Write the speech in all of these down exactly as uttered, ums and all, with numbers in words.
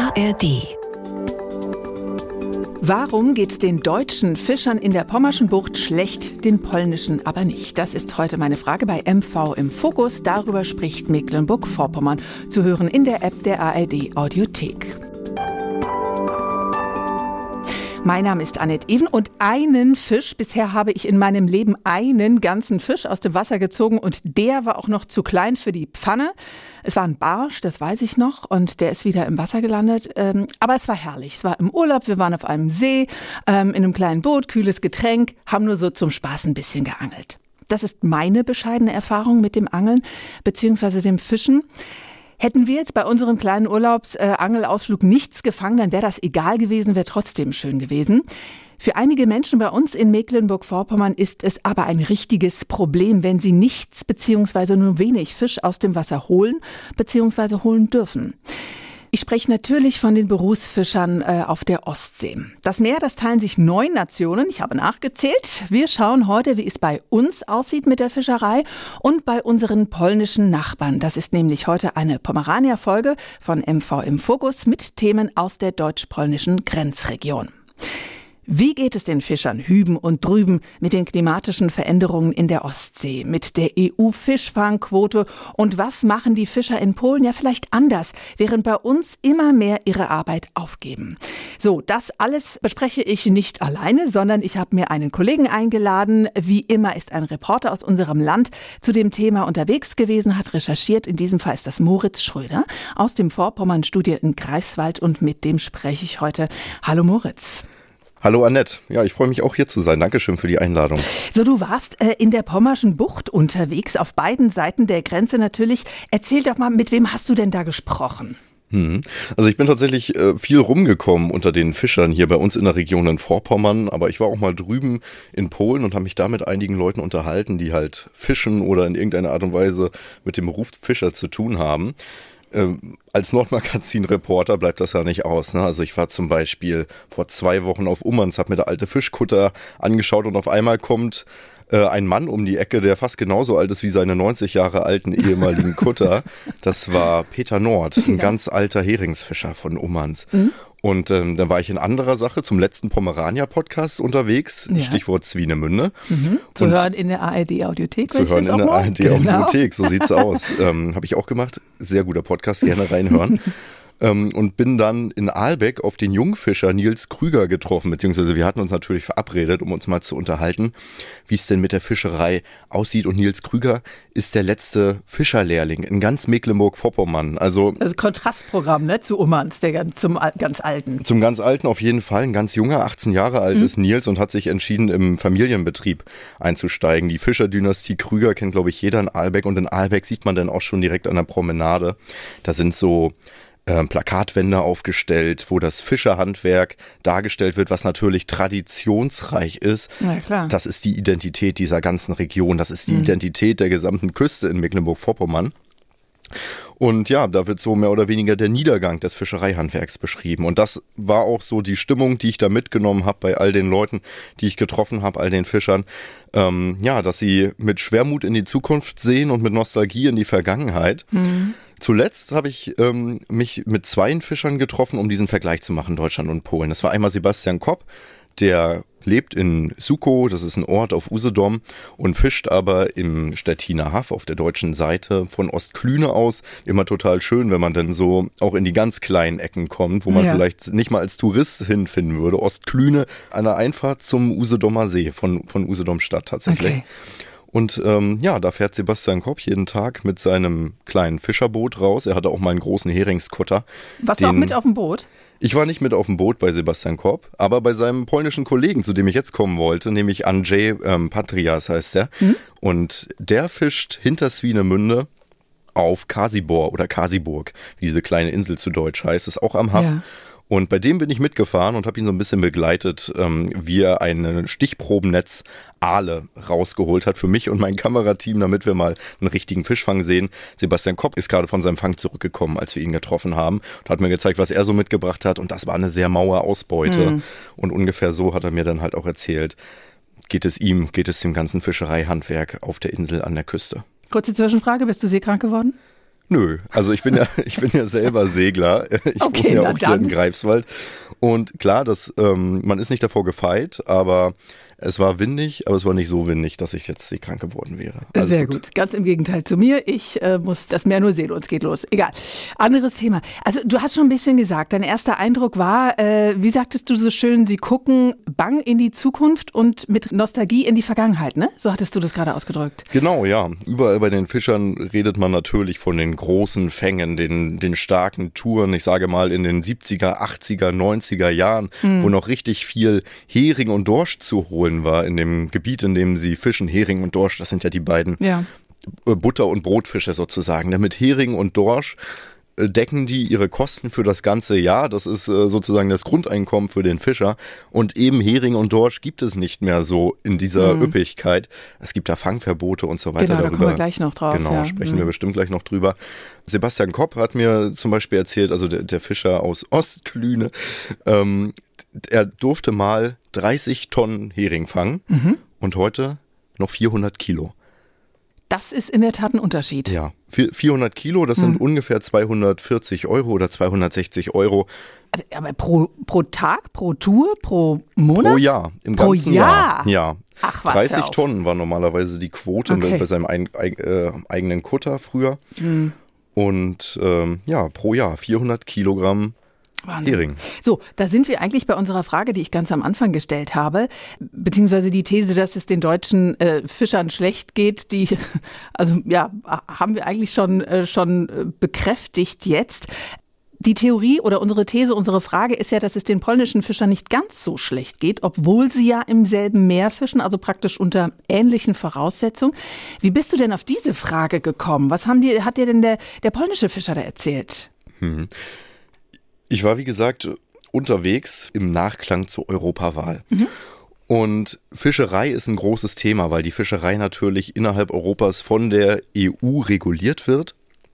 A R D. Warum geht's den deutschen Fischern in der Pommerschen Bucht schlecht, den polnischen aber nicht? Das ist heute meine Frage bei M V im Fokus. Darüber spricht Mecklenburg-Vorpommern. Zu hören in der App der A R D Audiothek. Mein Name ist Annette Even und einen Fisch, bisher habe ich in meinem Leben einen ganzen Fisch aus dem Wasser gezogen und der war auch noch zu klein für die Pfanne. Es war ein Barsch, das weiß ich noch, und der ist wieder im Wasser gelandet. Ähm, aber es war herrlich, es war im Urlaub, wir waren auf einem See, ähm, in einem kleinen Boot, kühles Getränk, haben nur so zum Spaß ein bisschen geangelt. Das ist meine bescheidene Erfahrung mit dem Angeln bzw. dem Fischen. Hätten wir jetzt bei unserem kleinen Urlaubsangelausflug äh, nichts gefangen, dann wäre das egal gewesen, wäre trotzdem schön gewesen. Für einige Menschen bei uns in Mecklenburg-Vorpommern ist es aber ein richtiges Problem, wenn sie nichts bzw. nur wenig Fisch aus dem Wasser holen bzw. holen dürfen. Ich spreche natürlich von den Berufsfischern äh, auf der Ostsee. Das Meer, das teilen sich neun Nationen. Ich habe nachgezählt. Wir schauen heute, wie es bei uns aussieht mit der Fischerei und bei unseren polnischen Nachbarn. Das ist nämlich heute eine Pomerania-Folge von M V im Fokus mit Themen aus der deutsch-polnischen Grenzregion. Wie geht es den Fischern hüben und drüben mit den klimatischen Veränderungen in der Ostsee, mit der E U-Fischfangquote und was machen die Fischer in Polen ja vielleicht anders, während bei uns immer mehr ihre Arbeit aufgeben? So, das alles bespreche ich nicht alleine, sondern ich habe mir einen Kollegen eingeladen. Wie immer ist ein Reporter aus unserem Land zu dem Thema unterwegs gewesen, hat recherchiert. In diesem Fall ist das Moritz Schröder aus dem Vorpommern-Studio in Greifswald und mit dem spreche ich heute. Hallo Moritz. Hallo Annette, ja, ich freue mich auch hier zu sein. Dankeschön für die Einladung. So, du warst äh, in der Pommerschen Bucht unterwegs, auf beiden Seiten der Grenze natürlich. Erzähl doch mal, mit wem hast du denn da gesprochen? Hm. Also ich bin tatsächlich äh, viel rumgekommen unter den Fischern hier bei uns in der Region in Vorpommern, aber ich war auch mal drüben in Polen und habe mich da mit einigen Leuten unterhalten, die halt fischen oder in irgendeiner Art und Weise mit dem Beruf Fischer zu tun haben. Ähm, als Nordmagazin-Reporter bleibt das ja nicht aus, ne? Also ich war zum Beispiel vor zwei Wochen auf Ummanz, habe mir da alte Fischkutter angeschaut und auf einmal kommt äh, ein Mann um die Ecke, der fast genauso alt ist wie seine neunzig Jahre alten ehemaligen Kutter. Das war Peter Nord, ein ja. ganz alter Heringsfischer von Ummanz. Mhm. Und ähm, dann war ich in anderer Sache zum letzten Pomerania-Podcast unterwegs, ja. Stichwort Swinemünde. Mhm. Zu und hören in der A R D-Audiothek. Zu hören in der A R D-Audiothek, genau. So sieht's aus. Ähm, habe ich auch gemacht. Sehr guter Podcast, gerne reinhören. ähm, und bin dann in Aalbeck auf den Jungfischer Nils Krüger getroffen, beziehungsweise wir hatten uns natürlich verabredet, um uns mal zu unterhalten, wie es denn mit der Fischerei aussieht. Und Nils Krüger ist der letzte Fischerlehrling in ganz Mecklenburg-Vorpommern. Also, also Kontrastprogramm, ne, zu Ummanz, der ganz, zum ganz Alten. Zum ganz Alten auf jeden Fall. Ein ganz junger, achtzehn Jahre alt mhm. ist Nils und hat sich entschieden, im Familienbetrieb einzusteigen. Die Fischerdynastie Krüger kennt, glaube ich, jeder in Aalbeck. Und in Aalbeck sieht man dann auch schon direkt an der Promenade. Da sind so äh, Plakatwände aufgestellt, wo das Fischerhandwerk dargestellt wird, was natürlich traditionsreich ist. Ja, klar. Das ist die Identität dieser ganzen Region. Das ist die mhm. Identität der gesamten Küste in Mecklenburg-Vorpommern. Und ja, da wird so mehr oder weniger der Niedergang des Fischereihandwerks beschrieben. Und das war auch so die Stimmung, die ich da mitgenommen habe bei all den Leuten, die ich getroffen habe, all den Fischern. Ähm, ja, dass sie mit Schwermut in die Zukunft sehen und mit Nostalgie in die Vergangenheit. Mhm. Zuletzt habe ich ähm, mich mit zwei Fischern getroffen, um diesen Vergleich zu machen, Deutschland und Polen. Das war einmal Sebastian Kopp, der lebt in Sukow, das ist ein Ort auf Usedom, und fischt aber im Stettiner Haff auf der deutschen Seite von Ostklüne aus. Immer total schön, wenn man dann so auch in die ganz kleinen Ecken kommt, wo man ja. vielleicht nicht mal als Tourist hinfinden würde. Ostklüne an der Einfahrt zum Usedomer See von, von Usedom Stadt tatsächlich. Okay. Und ähm, ja, da fährt Sebastian Kopp jeden Tag mit seinem kleinen Fischerboot raus. Er hatte auch mal einen großen Heringskutter. Warst du auch mit auf dem Boot? Ich war nicht mit auf dem Boot bei Sebastian Kopp, aber bei seinem polnischen Kollegen, zu dem ich jetzt kommen wollte, nämlich Andrzej ähm, Patrias heißt der. Mhm. Und der fischt hinter Swinemünde auf Kasibor oder Kasiburg, wie diese kleine Insel zu Deutsch heißt, ist auch am Haff. Ja. Und bei dem bin ich mitgefahren und habe ihn so ein bisschen begleitet, ähm, wie er ein Stichprobennetz Aale rausgeholt hat für mich und mein Kamerateam, damit wir mal einen richtigen Fischfang sehen. Sebastian Kopp ist gerade von seinem Fang zurückgekommen, als wir ihn getroffen haben, und hat mir gezeigt, was er so mitgebracht hat. Und das war eine sehr maue Ausbeute. Mhm. Und ungefähr so hat er mir dann halt auch erzählt, geht es ihm, geht es dem ganzen Fischereihandwerk auf der Insel an der Küste. Kurze Zwischenfrage, bist du seekrank geworden? Nö, also ich bin ja, ich bin ja selber Segler. Ich okay, wohne ja auch dann. hier in Greifswald. Und klar, das, ähm, man ist nicht davor gefeit, aber es war windig, aber es war nicht so windig, dass ich jetzt seekrank geworden wäre. Alles Sehr gut. gut. Ganz im Gegenteil zu mir. Ich äh, muss das Meer nur sehen und es geht los. Egal. Anderes Thema. Also du hast schon ein bisschen gesagt, dein erster Eindruck war, äh, wie sagtest du so schön, sie gucken bang in die Zukunft und mit Nostalgie in die Vergangenheit, ne? So hattest du das gerade ausgedrückt. Genau, ja. Überall bei den Fischern redet man natürlich von den großen Fängen, den, den starken Touren. Ich sage mal in den siebziger, achtziger, neunziger Jahren, mhm. wo noch richtig viel Hering und Dorsch zu holen war in dem Gebiet, in dem sie fischen. Hering und Dorsch, das sind ja die beiden ja. Butter- und Brotfische sozusagen. Mit Hering und Dorsch decken die ihre Kosten für das ganze Jahr. Das ist sozusagen das Grundeinkommen für den Fischer. Und eben Hering und Dorsch gibt es nicht mehr so in dieser mhm. Üppigkeit. Es gibt da Fangverbote und so weiter. Genau, da darüber. kommen wir gleich noch drauf. Genau, ja. sprechen mhm. wir bestimmt gleich noch drüber. Sebastian Kopp hat mir zum Beispiel erzählt, also der, der Fischer aus Ostklüne, ähm, er durfte mal dreißig Tonnen Hering fangen mhm. und heute noch vierhundert Kilo. Das ist in der Tat ein Unterschied. Ja, vierhundert Kilo, das sind mhm. ungefähr zweihundertvierzig Euro oder zweihundertsechzig Euro. Aber pro, pro Tag, pro Tour, pro Monat? Pro Jahr, im pro ganzen Jahr? Jahr. Ja. Ach, was, dreißig Tonnen war normalerweise die Quote okay. bei seinem ein, äh, eigenen Kutter früher. Mhm. Und ähm, ja, pro Jahr vierhundert Kilogramm Wahnsinn. Hering. So, da sind wir eigentlich bei unserer Frage, die ich ganz am Anfang gestellt habe, beziehungsweise die These, dass es den deutschen äh, Fischern schlecht geht, die, also ja, haben wir eigentlich schon, äh, schon bekräftigt jetzt. Die Theorie oder unsere These, unsere Frage ist ja, dass es den polnischen Fischern nicht ganz so schlecht geht, obwohl sie ja im selben Meer fischen, also praktisch unter ähnlichen Voraussetzungen. Wie bist du denn auf diese Frage gekommen? Was haben die, hat dir denn der, der polnische Fischer da erzählt? Hm. Ich war, wie gesagt, unterwegs im Nachklang zur Europawahl. Mhm. Und Fischerei ist ein großes Thema, weil die Fischerei natürlich innerhalb Europas von der E U reguliert wird.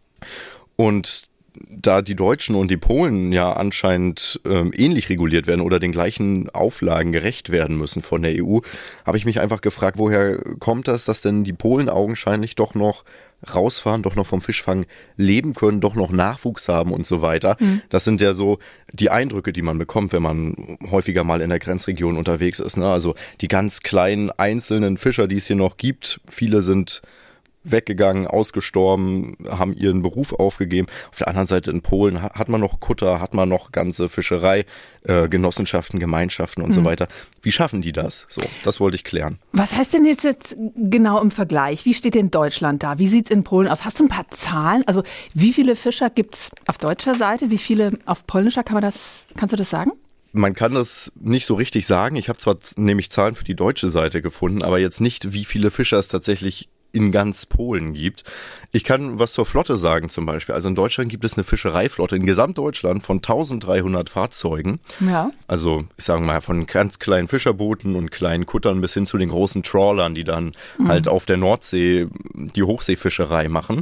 Und da die Deutschen und die Polen ja anscheinend ähm, ähnlich reguliert werden oder den gleichen Auflagen gerecht werden müssen von der E U, habe ich mich einfach gefragt, woher kommt das, dass denn die Polen augenscheinlich doch noch rausfahren, doch noch vom Fischfang leben können, doch noch Nachwuchs haben und so weiter. Mhm. Das sind ja so die Eindrücke, die man bekommt, wenn man häufiger mal in der Grenzregion unterwegs ist, ne? Also die ganz kleinen einzelnen Fischer, die es hier noch gibt, viele sind weggegangen, ausgestorben, haben ihren Beruf aufgegeben. Auf der anderen Seite in Polen hat man noch Kutter, hat man noch ganze Fischerei, äh, Genossenschaften, Gemeinschaften und mhm. so weiter. Wie schaffen die das? So, das wollte ich klären. Was heißt denn jetzt, jetzt genau im Vergleich? Wie steht denn Deutschland da? Wie sieht es in Polen aus? Hast du ein paar Zahlen? Also wie viele Fischer gibt es auf deutscher Seite? Wie viele auf polnischer? Kann man das, kannst du das sagen? Man kann das nicht so richtig sagen. Ich habe zwar nämlich Zahlen für die deutsche Seite gefunden, aber jetzt nicht, wie viele Fischer es tatsächlich in ganz Polen gibt. Ich kann was zur Flotte sagen zum Beispiel. Also in Deutschland gibt es eine Fischereiflotte in Gesamtdeutschland von eintausenddreihundert Fahrzeugen. Ja. Also ich sage mal von ganz kleinen Fischerbooten und kleinen Kuttern bis hin zu den großen Trawlern, die dann mhm. halt auf der Nordsee die Hochseefischerei machen.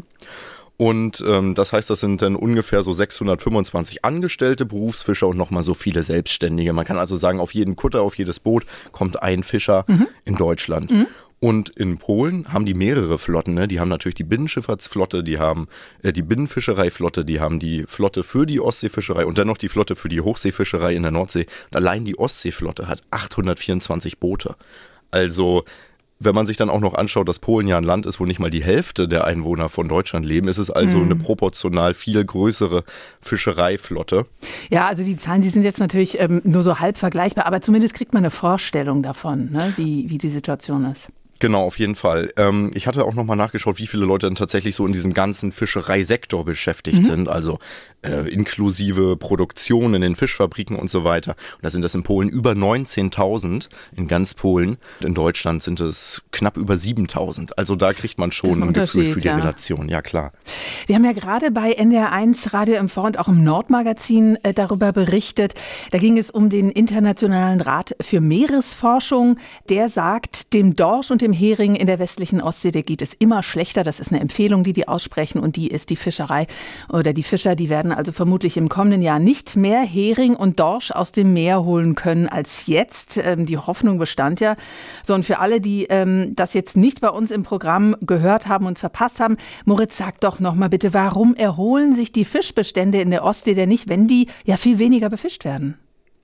Und ähm, das heißt, das sind dann ungefähr so sechshundertfünfundzwanzig angestellte Berufsfischer und nochmal so viele Selbstständige. Man kann also sagen, auf jeden Kutter, auf jedes Boot kommt ein Fischer mhm. in Deutschland. Mhm. Und in Polen haben die mehrere Flotten, ne? Die haben natürlich die Binnenschifffahrtsflotte, die haben äh, die Binnenfischereiflotte, die haben die Flotte für die Ostseefischerei und dann noch die Flotte für die Hochseefischerei in der Nordsee. Und allein die Ostseeflotte hat achthundertvierundzwanzig Boote. Also wenn man sich dann auch noch anschaut, dass Polen ja ein Land ist, wo nicht mal die Hälfte der Einwohner von Deutschland leben, ist es also mhm. eine proportional viel größere Fischereiflotte. Ja, also die Zahlen, die sind jetzt natürlich ähm, nur so halb vergleichbar, aber zumindest kriegt man eine Vorstellung davon, ne, wie, wie die Situation ist. Genau, auf jeden Fall. Ähm, ich hatte auch nochmal nachgeschaut, wie viele Leute dann tatsächlich so in diesem ganzen Fischereisektor beschäftigt mhm. sind, also äh, inklusive Produktion in den Fischfabriken und so weiter. Und da sind das in Polen über neunzehntausend in ganz Polen. In Deutschland sind es knapp über siebentausend. Also da kriegt man schon ein, ein Gefühl für die ja. Relation. Ja, klar. Wir haben ja gerade bei N D R eins, Radio M V und auch im Nordmagazin äh, darüber berichtet. Da ging es um den Internationalen Rat für Meeresforschung. Der sagt, dem Dorsch und dem Hering in der westlichen Ostsee, der geht es immer schlechter. Das ist eine Empfehlung, die die aussprechen und die ist die Fischerei oder die Fischer, die werden also vermutlich im kommenden Jahr nicht mehr Hering und Dorsch aus dem Meer holen können als jetzt. Ähm, die Hoffnung bestand ja. So, und für alle, die ähm, das jetzt nicht bei uns im Programm gehört haben und verpasst haben, Moritz, sag doch noch mal bitte, warum erholen sich die Fischbestände in der Ostsee denn nicht, wenn die ja viel weniger befischt werden?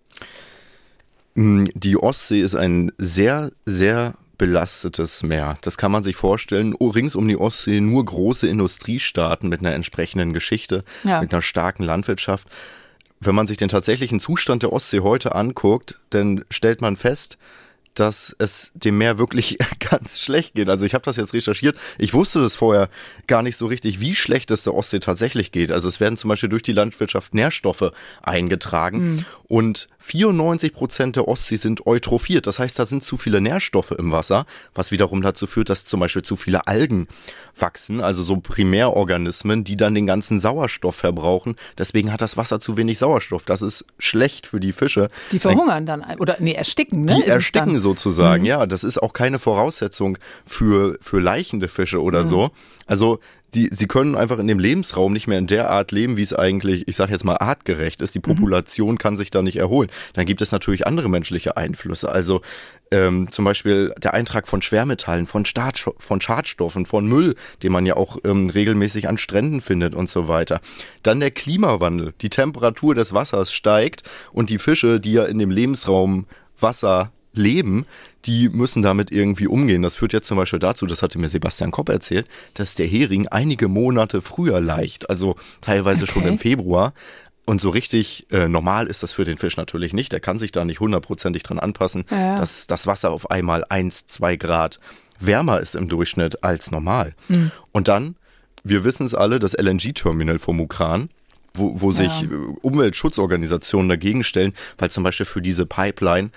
Die Ostsee ist ein sehr, sehr belastetes Meer. Das kann man sich vorstellen. Rings um die Ostsee nur große Industriestaaten mit einer entsprechenden Geschichte, ja. mit einer starken Landwirtschaft. Wenn man sich den tatsächlichen Zustand der Ostsee heute anguckt, dann stellt man fest, dass es dem Meer wirklich ganz schlecht geht. Also ich habe das jetzt recherchiert. Ich wusste das vorher gar nicht so richtig, wie schlecht es der Ostsee tatsächlich geht. Also es werden zum Beispiel durch die Landwirtschaft Nährstoffe eingetragen mhm. und vierundneunzig Prozent der Ostsee sind eutrophiert. Das heißt, da sind zu viele Nährstoffe im Wasser, was wiederum dazu führt, dass zum Beispiel zu viele Algen wachsen, also so Primärorganismen, die dann den ganzen Sauerstoff verbrauchen. Deswegen hat das Wasser zu wenig Sauerstoff. Das ist schlecht für die Fische. Die verhungern dann, oder nee, ersticken, ne? Die ersticken sozusagen, mhm. ja. Das ist auch keine Voraussetzung für, für laichende Fische oder mhm. so. Also die, sie können einfach in dem Lebensraum nicht mehr in der Art leben, wie es eigentlich, ich sage jetzt mal, artgerecht ist. Die Population mhm. kann sich da nicht erholen. Dann gibt es natürlich andere menschliche Einflüsse. Also ähm, zum Beispiel der Eintrag von Schwermetallen, von, Start, von Schadstoffen, von Müll, den man ja auch ähm, regelmäßig an Stränden findet und so weiter. Dann der Klimawandel. Die Temperatur des Wassers steigt und die Fische, die ja in dem Lebensraum Wasser leben, die müssen damit irgendwie umgehen. Das führt jetzt zum Beispiel dazu, das hatte mir Sebastian Kopp erzählt, dass der Hering einige Monate früher laicht, also teilweise okay. schon im Februar. Und so richtig äh, normal ist das für den Fisch natürlich nicht. Der kann sich da nicht hundertprozentig dran anpassen, ja. dass das Wasser auf einmal eins, zwei Grad wärmer ist im Durchschnitt als normal. Mhm. Und dann, wir wissen es alle, das L N G-Terminal vom Ukran, wo, wo sich ja. Umweltschutzorganisationen dagegen stellen, weil zum Beispiel für diese Pipeline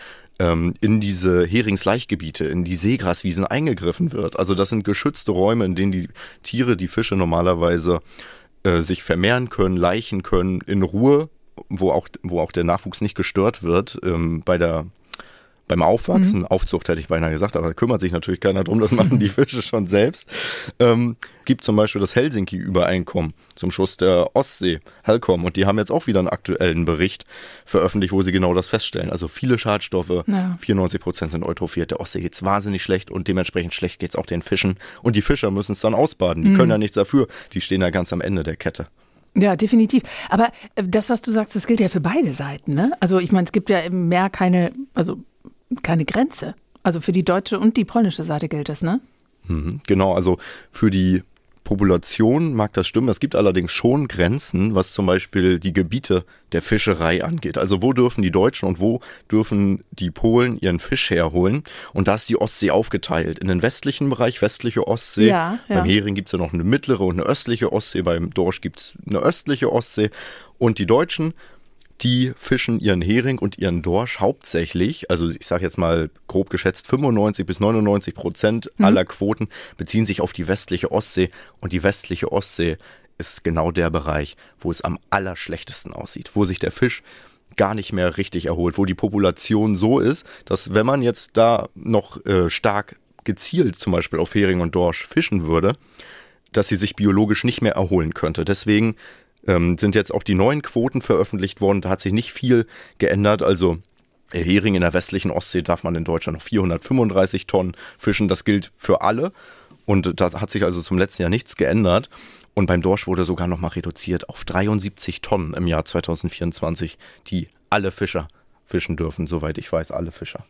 in diese Heringslaichgebiete, in die Seegraswiesen eingegriffen wird. Also das sind geschützte Räume, in denen die Tiere, die Fische normalerweise äh, sich vermehren können, laichen können, in Ruhe, wo auch, wo auch der Nachwuchs nicht gestört wird ähm, bei der beim Aufwachsen, mhm. Aufzucht hätte ich beinahe gesagt, aber da kümmert sich natürlich keiner drum, das machen die Fische schon selbst. Ähm, gibt zum Beispiel das Helsinki-Übereinkommen zum Schutz der Ostsee, HELCOM, und die haben jetzt auch wieder einen aktuellen Bericht veröffentlicht, wo sie genau das feststellen. Also viele Schadstoffe, ja. vierundneunzig Prozent sind eutrophiert, der Ostsee geht's wahnsinnig schlecht und dementsprechend schlecht geht's auch den Fischen. Und die Fischer müssen es dann ausbaden, die mhm. können ja nichts dafür, die stehen ja ganz am Ende der Kette. Ja, definitiv. Aber das, was du sagst, das gilt ja für beide Seiten, ne? Also ich meine, es gibt ja im Meer keine, also keine Grenze. Also für die deutsche und die polnische Seite gilt das, ne? Mhm, genau, also für die Population mag das stimmen. Es gibt allerdings schon Grenzen, was zum Beispiel die Gebiete der Fischerei angeht. Also wo dürfen die Deutschen und wo dürfen die Polen ihren Fisch herholen? Und da ist die Ostsee aufgeteilt. In den westlichen Bereich, westliche Ostsee. Ja, ja. Beim Hering gibt es ja noch eine mittlere und eine östliche Ostsee. Beim Dorsch gibt es eine östliche Ostsee. Und die Deutschen, die fischen ihren Hering und ihren Dorsch hauptsächlich, also ich sage jetzt mal grob geschätzt, fünfundneunzig bis neunundneunzig Prozent mhm. aller Quoten beziehen sich auf die westliche Ostsee. Und die westliche Ostsee ist genau der Bereich, wo es am allerschlechtesten aussieht, wo sich der Fisch gar nicht mehr richtig erholt, wo die Population so ist, dass wenn man jetzt da noch äh, stark gezielt zum Beispiel auf Hering und Dorsch fischen würde, dass sie sich biologisch nicht mehr erholen könnte. Deswegen ähm, sind jetzt auch die neuen Quoten veröffentlicht worden. Da hat sich nicht viel geändert. Also Hering in der westlichen Ostsee darf man in Deutschland noch vierhundertfünfunddreißig Tonnen fischen. Das gilt für alle. Und da hat sich also zum letzten Jahr nichts geändert. Und beim Dorsch wurde sogar noch mal reduziert auf dreiundsiebzig Tonnen im Jahr zweitausendvierundzwanzig, die alle Fischer fischen dürfen, soweit ich weiß, alle Fischer.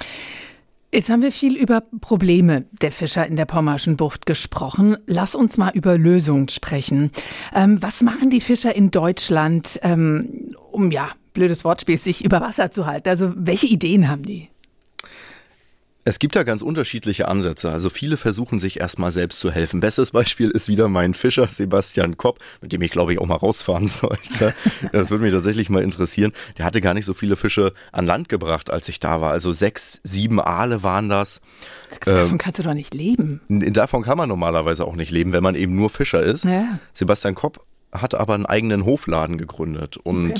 Jetzt haben wir viel über Probleme der Fischer in der Pommerschen Bucht gesprochen. Lass uns mal über Lösungen sprechen. Ähm, was machen die Fischer in Deutschland, ähm, um, ja, blödes Wortspiel, sich über Wasser zu halten? Also welche Ideen haben die? Es gibt da ganz unterschiedliche Ansätze. Also viele versuchen sich erstmal selbst zu helfen. Bestes Beispiel ist wieder mein Fischer Sebastian Kopp, mit dem ich glaube ich auch mal rausfahren sollte. Das würde mich tatsächlich mal interessieren. Der hatte gar nicht so viele Fische an Land gebracht, als ich da war. Also sechs, sieben Aale waren das. Davon kannst du doch nicht leben. Davon kann man normalerweise auch nicht leben, wenn man eben nur Fischer ist. Ja. Sebastian Kopp hat aber einen eigenen Hofladen gegründet und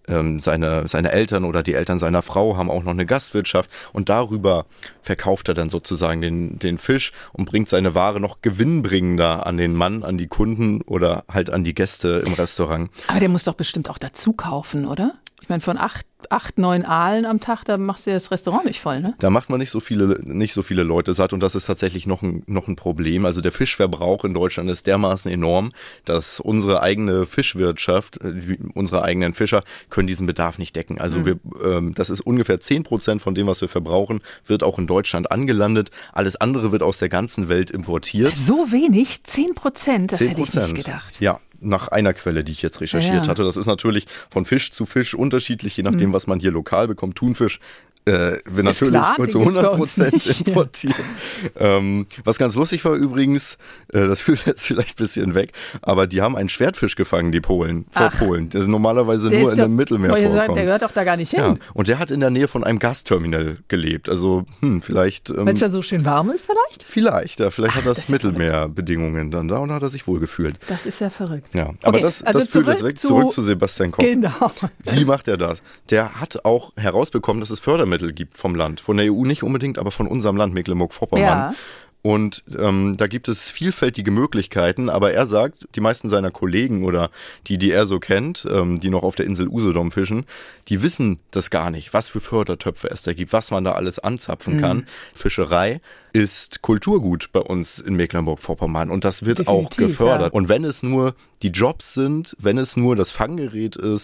ähm, seine, seine Eltern oder die Eltern seiner Frau haben auch noch eine Gastwirtschaft und darüber verkauft er dann sozusagen den, den Fisch und bringt seine Ware noch gewinnbringender an den Mann, an die Kunden oder halt an die Gäste im Restaurant. Aber der muss doch bestimmt auch dazu kaufen, oder? Ich meine, von acht, acht, neun Aalen am Tag, da machst du ja das Restaurant nicht voll, ne? Da macht man nicht so viele, nicht so viele Leute satt und das ist tatsächlich noch ein, noch ein Problem. Also der Fischverbrauch in Deutschland ist dermaßen enorm, dass unsere eigene Fischwirtschaft, unsere eigenen Fischer können diesen Bedarf nicht decken. Also mhm. wir, ähm, das ist ungefähr zehn Prozent von dem, was wir verbrauchen, wird auch in Deutschland angelandet. Alles andere wird aus der ganzen Welt importiert. So wenig? zehn Prozent? Das zehn Prozent. Hätte ich nicht gedacht. Ja. Nach einer Quelle, die ich jetzt recherchiert ja. hatte. Das ist natürlich von Fisch zu Fisch unterschiedlich, je nachdem, mhm. was man hier lokal bekommt. Thunfisch äh, wird natürlich klar, zu hundert Prozent importiert. Ähm, was ganz lustig war übrigens, äh, das führt jetzt vielleicht ein bisschen weg, aber die haben einen Schwertfisch gefangen, die Polen, vor Ach, Polen. Der ist normalerweise nur in doch, dem Mittelmeer vorkommt. Sagen, der gehört doch da gar nicht hin. Ja, und der hat in der Nähe von einem Gasterminal gelebt. Also hm, vielleicht... Ähm, Weil es da so schön warm ist vielleicht? Vielleicht, ja. Vielleicht Ach, hat das, das ist ja Mittelmeerbedingungen dann da und hat er sich wohlgefühlt. Das ist ja verrückt. Ja, aber okay, das, also das führt zurück jetzt weg zu, zurück zu Sebastian Koch. Genau. Wie macht er das? Der hat auch herausbekommen, dass es Fördermittel gibt vom Land. Von der E U nicht unbedingt, aber von unserem Land Mecklenburg-Vorpommern. Ja. Und ähm, da gibt es vielfältige Möglichkeiten, aber er sagt, die meisten seiner Kollegen oder die, die er so kennt, ähm, die noch auf der Insel Usedom fischen, die wissen das gar nicht, was für Fördertöpfe es da gibt, was man da alles anzapfen kann. Mhm. Fischerei ist Kulturgut bei uns in Mecklenburg-Vorpommern und das wird Definitiv, auch gefördert. Ja. Und wenn es nur die Jobs sind, wenn es nur das Fanggerät ist,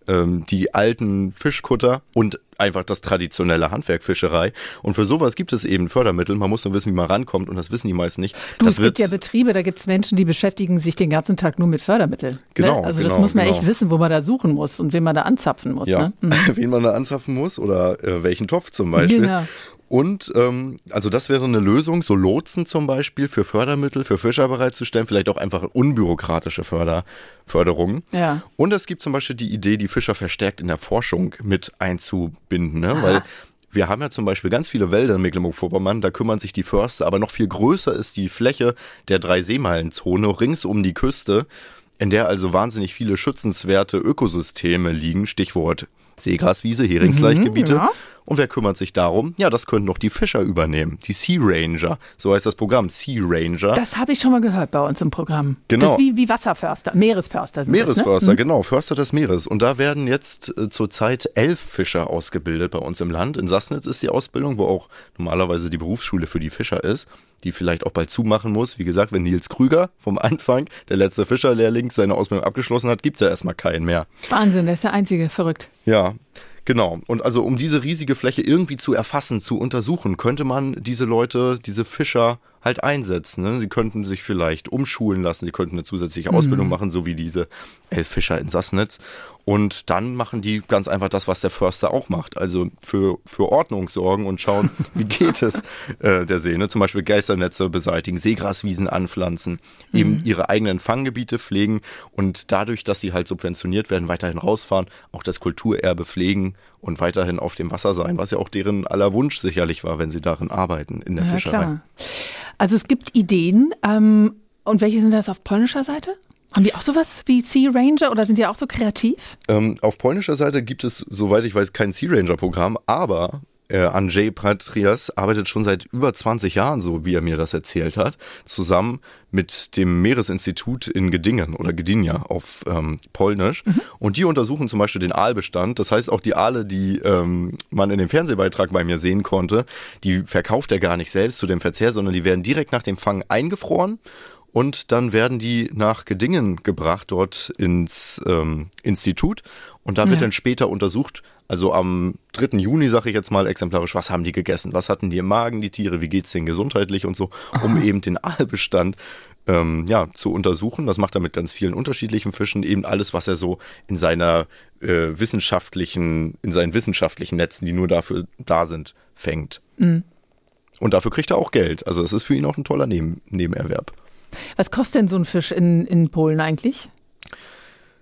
die alten Fischkutter und einfach das traditionelle Handwerk Fischerei. Und für sowas gibt es eben Fördermittel. Man muss nur wissen, wie man rankommt und das wissen die meisten nicht. Du, das es gibt ja Betriebe, da gibt es Menschen, die beschäftigen sich den ganzen Tag nur mit Fördermitteln. Genau, ne? Also genau, das muss man genau. echt wissen, wo man da suchen muss und wen man da anzapfen muss. Ja, ne? mhm. wen man da anzapfen muss oder äh, welchen Topf zum Beispiel. Genau. Und ähm, also das wäre eine Lösung, so Lotsen zum Beispiel für Fördermittel, für Fischer bereitzustellen, vielleicht auch einfach unbürokratische Förder, Förderungen. Ja. Und es gibt zum Beispiel die Idee, die Fischer verstärkt in der Forschung mit einzubinden, ne? Weil wir haben ja zum Beispiel ganz viele Wälder in Mecklenburg-Vorpommern, da kümmern sich die Förster, aber noch viel größer ist die Fläche der Drei-Seemeilen-Zone rings um die Küste, in der also wahnsinnig viele schützenswerte Ökosysteme liegen, Stichwort Seegraswiese, Heringsleichgebiete. Mhm, ja. Und wer kümmert sich darum? Ja, das können doch die Fischer übernehmen. Die Sea Ranger, so heißt das Programm, Sea Ranger. Das habe ich schon mal gehört bei uns im Programm. Genau. Das ist wie, wie Wasserförster, Meeresförster sind Meeresförster, das, ne? genau, Förster des Meeres. Und da werden jetzt äh, zurzeit elf Fischer ausgebildet bei uns im Land. In Sassnitz ist die Ausbildung, wo auch normalerweise die Berufsschule für die Fischer ist, die vielleicht auch bald zumachen muss. Wie gesagt, wenn Nils Krüger vom Anfang, der letzte Fischerlehrling, seine Ausbildung abgeschlossen hat, gibt es ja erstmal keinen mehr. Wahnsinn, der ist der Einzige, verrückt. Ja, genau. Und also um diese riesige Fläche irgendwie zu erfassen, zu untersuchen, könnte man diese Leute, diese Fischer halt einsetzen. Ne? Die könnten sich vielleicht umschulen lassen, sie könnten eine zusätzliche Ausbildung mhm. machen, so wie diese elf Fischer in Sassnitz. Und dann machen die ganz einfach das, was der Förster auch macht. Also für, für Ordnung sorgen und schauen, wie geht es äh, der See. Ne? Zum Beispiel Geisternetze beseitigen, Seegraswiesen anpflanzen, mhm. eben ihre eigenen Fanggebiete pflegen und dadurch, dass sie halt subventioniert werden, weiterhin rausfahren, auch das Kulturerbe pflegen und weiterhin auf dem Wasser sein, was ja auch deren aller Wunsch sicherlich war, wenn sie darin arbeiten in der ja, Fischerei. Klar. Also es gibt Ideen. Ähm, und welche sind das auf polnischer Seite? Haben die auch sowas wie Sea Ranger oder sind die auch so kreativ? Ähm, auf polnischer Seite gibt es, soweit ich weiß, kein Sea Ranger-Programm, aber äh, Andrzej Patrias arbeitet schon seit über zwanzig Jahren, so wie er mir das erzählt hat, zusammen mit dem Meeresinstitut in Gedingen oder Gdynia auf ähm, Polnisch. Mhm. Und die untersuchen zum Beispiel den Aalbestand. Das heißt, auch die Aale, die ähm, man in dem Fernsehbeitrag bei mir sehen konnte, die verkauft er gar nicht selbst zu dem Verzehr, sondern die werden direkt nach dem Fang eingefroren. Und dann werden die nach Gedingen gebracht, dort ins ähm, Institut. Und da wird ja. dann später untersucht, also am dritten Juni, sage ich jetzt mal exemplarisch, was haben die gegessen? Was hatten die im Magen, die Tiere? Wie geht's denen gesundheitlich und so? Um eben den Aalbestand ähm, ja, zu untersuchen. Das macht er mit ganz vielen unterschiedlichen Fischen. Eben alles, was er so in seiner äh, wissenschaftlichen, in seinen wissenschaftlichen Netzen, die nur dafür da sind, fängt. Mhm. Und dafür kriegt er auch Geld. Also es ist für ihn auch ein toller Neben- Nebenerwerb. Was kostet denn so ein Fisch in, in Polen eigentlich?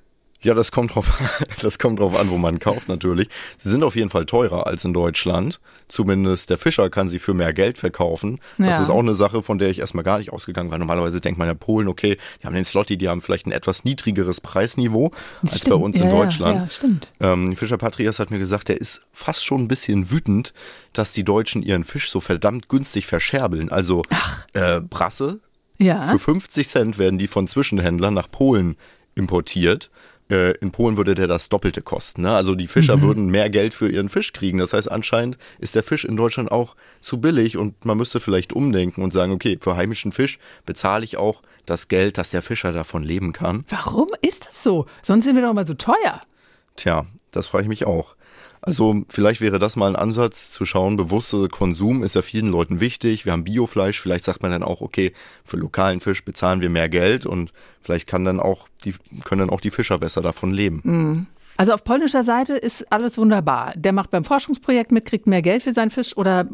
Ja, das kommt drauf, das kommt drauf an, wo man kauft natürlich. Sie sind auf jeden Fall teurer als in Deutschland. Zumindest der Fischer kann sie für mehr Geld verkaufen. Das Ja. ist auch eine Sache, von der ich erstmal gar nicht ausgegangen war. Normalerweise denkt man ja, Polen, okay, die haben den Zloty, die haben vielleicht ein etwas niedrigeres Preisniveau als Stimmt. bei uns ja, in Deutschland. Ja, ja, stimmt. Ähm, Fischer Patrias hat mir gesagt, der ist fast schon ein bisschen wütend, dass die Deutschen ihren Fisch so verdammt günstig verscherbeln. Also äh, Brasse, Ja. für fünfzig Cent werden die von Zwischenhändlern nach Polen importiert. Äh, in Polen würde der das Doppelte kosten. Ne? Also die Fischer mhm. würden mehr Geld für ihren Fisch kriegen. Das heißt, anscheinend ist der Fisch in Deutschland auch zu billig und man müsste vielleicht umdenken und sagen, okay, für heimischen Fisch bezahle ich auch das Geld, dass der Fischer davon leben kann. Warum ist das so? Sonst sind wir doch mal so teuer. Tja, das frage ich mich auch. Also vielleicht wäre das mal ein Ansatz zu schauen, bewusster Konsum ist ja vielen Leuten wichtig. Wir haben Biofleisch, vielleicht sagt man dann auch, okay, für lokalen Fisch bezahlen wir mehr Geld und vielleicht kann dann auch die, können dann auch die Fischer besser davon leben. Also auf polnischer Seite ist alles wunderbar. Der macht beim Forschungsprojekt mit, kriegt mehr Geld für seinen Fisch oder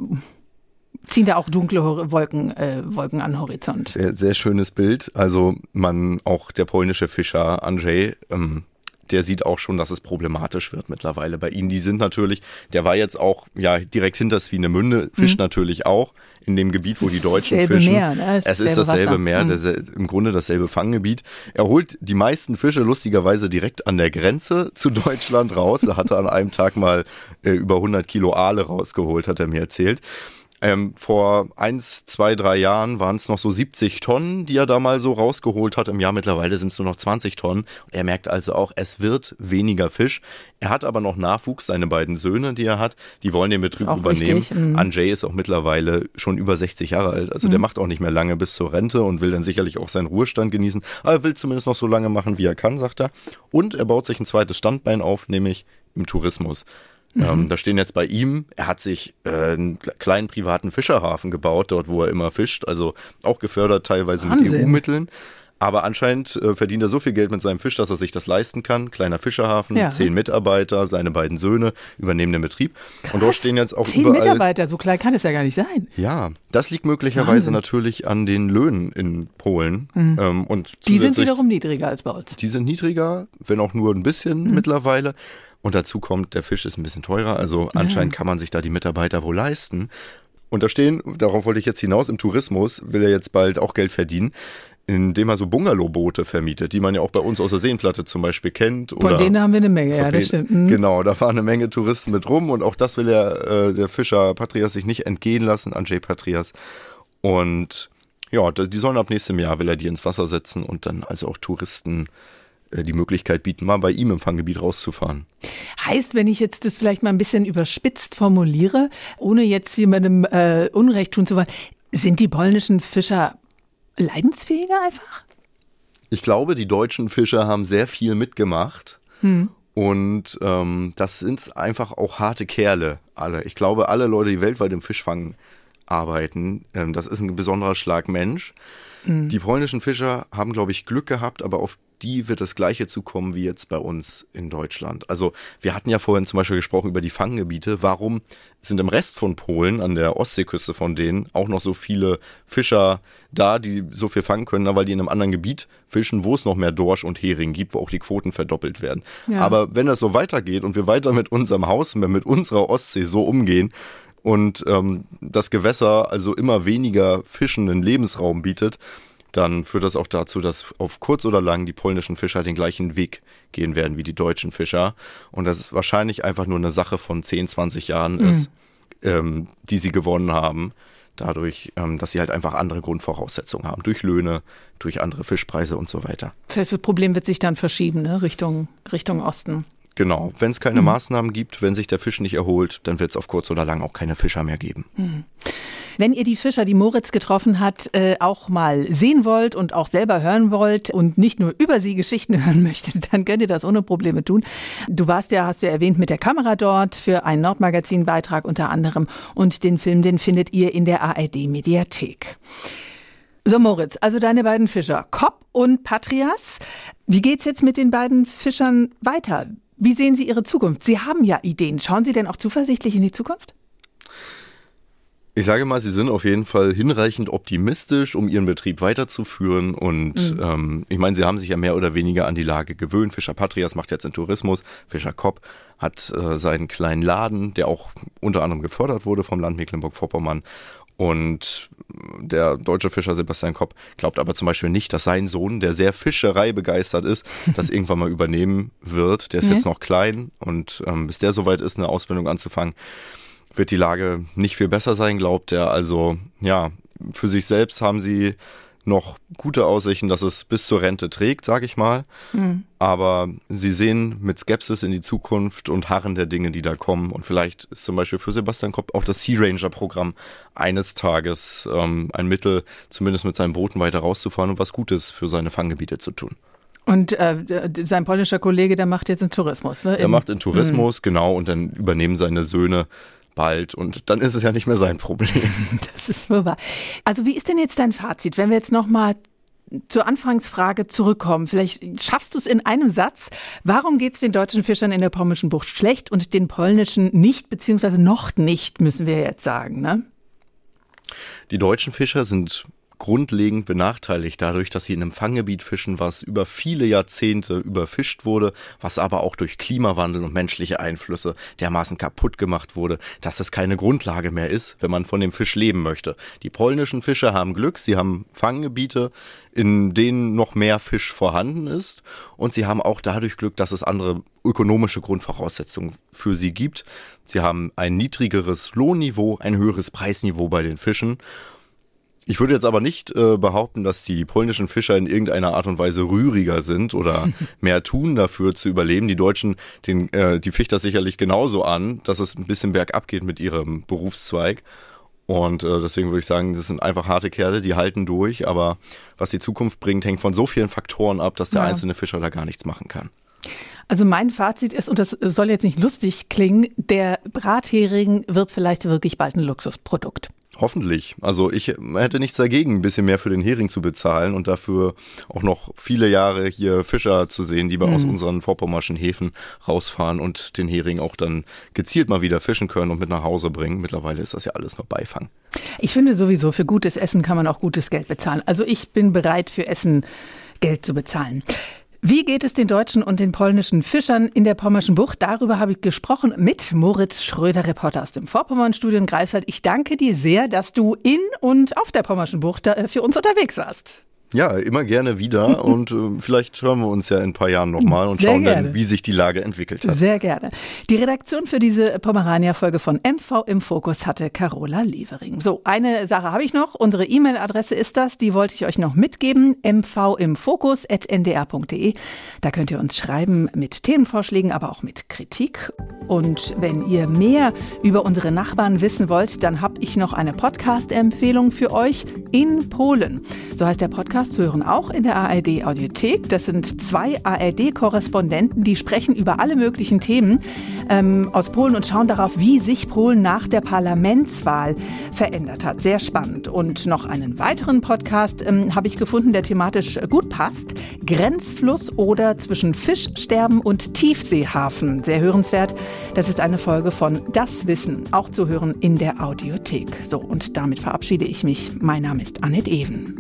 ziehen da auch dunkle Hor- Wolken, äh, Wolken an den Horizont? Sehr, sehr schönes Bild. Also man, auch der polnische Fischer Andrzej, ähm, der sieht auch schon, dass es problematisch wird mittlerweile bei ihnen. Die sind natürlich, der war jetzt auch ja direkt hinter Swinemünde, fischt mhm. natürlich auch in dem Gebiet, wo die Deutschen selbe fischen. Meer, ne? Es es ist ist dasselbe Wasser. Meer, Mhm. der, im Grunde dasselbe Fanggebiet. Er holt die meisten Fische lustigerweise direkt an der Grenze zu Deutschland raus. Er hatte an einem Tag mal äh, über hundert Kilo Aale rausgeholt, hat er mir erzählt. Ähm, vor eins, zwei, drei Jahren waren es noch so siebzig Tonnen, die er da mal so rausgeholt hat. Im Jahr mittlerweile sind es nur noch zwanzig Tonnen. Und er merkt also auch, es wird weniger Fisch. Er hat aber noch Nachwuchs, seine beiden Söhne, die er hat, die wollen den Betrieb auch übernehmen. Mhm. Andrzej ist auch mittlerweile schon über sechzig Jahre alt. Also mhm. der macht auch nicht mehr lange bis zur Rente und will dann sicherlich auch seinen Ruhestand genießen. Aber er will zumindest noch so lange machen, wie er kann, sagt er. Und er baut sich ein zweites Standbein auf, nämlich im Tourismus. Mhm. Ähm, da stehen jetzt bei ihm, er hat sich äh, einen kleinen privaten Fischerhafen gebaut, dort wo er immer fischt, also auch gefördert teilweise Wahnsinn. mit E U-Mitteln. Aber anscheinend äh, verdient er so viel Geld mit seinem Fisch, dass er sich das leisten kann. Kleiner Fischerhafen, ja. zehn Mitarbeiter, seine beiden Söhne übernehmen den Betrieb. Krass. Und dort stehen jetzt auch zehn überall... Mitarbeiter, so klein kann es ja gar nicht sein. Ja, das liegt möglicherweise Wahnsinn. Natürlich an den Löhnen in Polen. Mhm. Ähm, und die sind wiederum niedriger als bei uns. Die sind niedriger, wenn auch nur ein bisschen mhm. mittlerweile. Und dazu kommt, der Fisch ist ein bisschen teurer. Also anscheinend ja. kann man sich da die Mitarbeiter wohl leisten. Und da stehen, darauf wollte ich jetzt hinaus, im Tourismus will er jetzt bald auch Geld verdienen, indem er so Bungalowboote vermietet, die man ja auch bei uns aus der Seenplatte zum Beispiel kennt. Von oder denen haben wir eine Menge, ja, das denen, stimmt. Mhm. Genau, da fahren eine Menge Touristen mit rum und auch das will er, äh, der Fischer Patrias sich nicht entgehen lassen, Andrzej Patrias. Und ja, die sollen ab nächstem Jahr, will er die ins Wasser setzen und dann also auch Touristen äh, die Möglichkeit bieten, mal bei ihm im Fanggebiet rauszufahren. Heißt, wenn ich jetzt das vielleicht mal ein bisschen überspitzt formuliere, ohne jetzt jemandem äh, Unrecht tun zu wollen, sind die polnischen Fischer leidensfähiger einfach? Ich glaube, die deutschen Fischer haben sehr viel mitgemacht hm. und ähm, das sind einfach auch harte Kerle alle. Ich glaube, alle Leute, die weltweit im Fischfang arbeiten, ähm, das ist ein besonderer Schlag Mensch. Hm. Die polnischen Fischer haben, glaube ich, Glück gehabt, aber auf die wird das Gleiche zukommen wie jetzt bei uns in Deutschland. Also wir hatten ja vorhin zum Beispiel gesprochen über die Fanggebiete. Warum sind im Rest von Polen, an der Ostseeküste von denen, auch noch so viele Fischer da, die so viel fangen können? Na, weil die in einem anderen Gebiet fischen, wo es noch mehr Dorsch und Hering gibt, wo auch die Quoten verdoppelt werden. Ja. Aber wenn das so weitergeht und wir weiter mit unserem Haus, mit unserer Ostsee so umgehen, und ähm, das Gewässer also immer weniger fischenden Lebensraum bietet, dann führt das auch dazu, dass auf kurz oder lang die polnischen Fischer den gleichen Weg gehen werden wie die deutschen Fischer. Und das ist wahrscheinlich einfach nur eine Sache von zehn, zwanzig Jahren mhm. ist, ähm, die sie gewonnen haben. Dadurch, ähm, dass sie halt einfach andere Grundvoraussetzungen haben. Durch Löhne, durch andere Fischpreise und so weiter. Das heißt, das Problem wird sich dann verschieben, ne? Richtung, Richtung Osten. Genau. Wenn es keine mhm. Maßnahmen gibt, wenn sich der Fisch nicht erholt, dann wird es auf kurz oder lang auch keine Fischer mehr geben. Mhm. Wenn ihr die Fischer, die Moritz getroffen hat, äh, auch mal sehen wollt und auch selber hören wollt und nicht nur über sie Geschichten hören möchtet, dann könnt ihr das ohne Probleme tun. Du warst ja, hast du ja erwähnt, mit der Kamera dort für einen Nordmagazin-Beitrag unter anderem. Und den Film, den findet ihr in der A R D-Mediathek. So Moritz, also deine beiden Fischer, Kopp und Patrias. Wie geht's jetzt mit den beiden Fischern weiter? Wie sehen Sie Ihre Zukunft? Sie haben ja Ideen. Schauen Sie denn auch zuversichtlich in die Zukunft? Ich sage mal, sie sind auf jeden Fall hinreichend optimistisch, um ihren Betrieb weiterzuführen. Und mhm. ähm, ich meine, sie haben sich ja mehr oder weniger an die Lage gewöhnt. Fischer Patrias macht jetzt den Tourismus. Fischer Kopp hat äh, seinen kleinen Laden, der auch unter anderem gefördert wurde vom Land Mecklenburg-Vorpommern. Und der deutsche Fischer Sebastian Kopp glaubt aber zum Beispiel nicht, dass sein Sohn, der sehr Fischerei begeistert ist, das irgendwann mal übernehmen wird. Der ist mhm. jetzt noch klein und ähm, bis der soweit ist, eine Ausbildung anzufangen, wird die Lage nicht viel besser sein, glaubt er. Also ja, für sich selbst haben sie noch gute Aussichten, dass es bis zur Rente trägt, sage ich mal. Mhm. Aber sie sehen mit Skepsis in die Zukunft und harren der Dinge, die da kommen. Und vielleicht ist zum Beispiel für Sebastian Kopp auch das Sea Ranger-Programm eines Tages ähm, ein Mittel, zumindest mit seinen Booten weiter rauszufahren und was Gutes für seine Fanggebiete zu tun. Und äh, sein polnischer Kollege, der macht jetzt einen Tourismus, ne? Der macht einen Tourismus, mhm. genau, und dann übernehmen seine Söhne bald und dann ist es ja nicht mehr sein Problem. Das ist wohl wahr. Also wie ist denn jetzt dein Fazit, wenn wir jetzt nochmal zur Anfangsfrage zurückkommen? Vielleicht schaffst du es in einem Satz. Warum geht es den deutschen Fischern in der Pommerschen Bucht schlecht und den polnischen nicht, beziehungsweise noch nicht, müssen wir jetzt sagen, ne? Die deutschen Fischer sind grundlegend benachteiligt dadurch, dass sie in einem Fanggebiet fischen, was über viele Jahrzehnte überfischt wurde, was aber auch durch Klimawandel und menschliche Einflüsse dermaßen kaputt gemacht wurde, dass es keine Grundlage mehr ist, wenn man von dem Fisch leben möchte. Die polnischen Fischer haben Glück, sie haben Fanggebiete, in denen noch mehr Fisch vorhanden ist und sie haben auch dadurch Glück, dass es andere ökonomische Grundvoraussetzungen für sie gibt. Sie haben ein niedrigeres Lohnniveau, ein höheres Preisniveau bei den Fischen. Ich würde jetzt aber nicht äh, behaupten, dass die polnischen Fischer in irgendeiner Art und Weise rühriger sind oder mehr tun dafür zu überleben. Die Deutschen, den, äh, die ficht das sicherlich genauso an, dass es ein bisschen bergab geht mit ihrem Berufszweig. Und äh, deswegen würde ich sagen, das sind einfach harte Kerle, die halten durch. Aber was die Zukunft bringt, hängt von so vielen Faktoren ab, dass der ja. einzelne Fischer da gar nichts machen kann. Also mein Fazit ist, und das soll jetzt nicht lustig klingen, der Brathering wird vielleicht wirklich bald ein Luxusprodukt. Hoffentlich. Also ich hätte nichts dagegen, ein bisschen mehr für den Hering zu bezahlen und dafür auch noch viele Jahre hier Fischer zu sehen, die wir mhm. aus unseren vorpommerschen Häfen rausfahren und den Hering auch dann gezielt mal wieder fischen können und mit nach Hause bringen. Mittlerweile ist das ja alles nur Beifang. Ich finde sowieso, für gutes Essen kann man auch gutes Geld bezahlen. Also ich bin bereit, für Essen Geld zu bezahlen. Wie geht es den deutschen und den polnischen Fischern in der Pommerschen Bucht? Darüber habe ich gesprochen mit Moritz Schröder, Reporter aus dem Vorpommernstudio in Greifswald. Ich danke dir sehr, dass du in und auf der Pommerschen Bucht für uns unterwegs warst. Ja, immer gerne wieder und äh, vielleicht hören wir uns ja in ein paar Jahren nochmal und Sehr schauen gerne. dann, wie sich die Lage entwickelt hat. Sehr gerne. Die Redaktion für diese Pomerania-Folge von M V im Fokus hatte Carola Levering. So, eine Sache habe ich noch. Unsere E-Mail-Adresse ist das, die wollte ich euch noch mitgeben. m v im fokus at n d r punkt d e. Da könnt ihr uns schreiben mit Themenvorschlägen, aber auch mit Kritik. Und wenn ihr mehr über unsere Nachbarn wissen wollt, dann habe ich noch eine Podcast-Empfehlung für euch. In Polen. So heißt der Podcast. Zu hören auch in der A R D-Audiothek. Das sind zwei A R D-Korrespondenten, die sprechen über alle möglichen Themen ähm, aus Polen und schauen darauf, wie sich Polen nach der Parlamentswahl verändert hat. Sehr spannend. Und noch einen weiteren Podcast ähm, habe ich gefunden, der thematisch gut passt. Grenzfluss oder zwischen Fischsterben und Tiefseehafen. Sehr hörenswert. Das ist eine Folge von Das Wissen, auch zu hören in der Audiothek. So, und damit verabschiede ich mich. Mein Name ist Annette Even.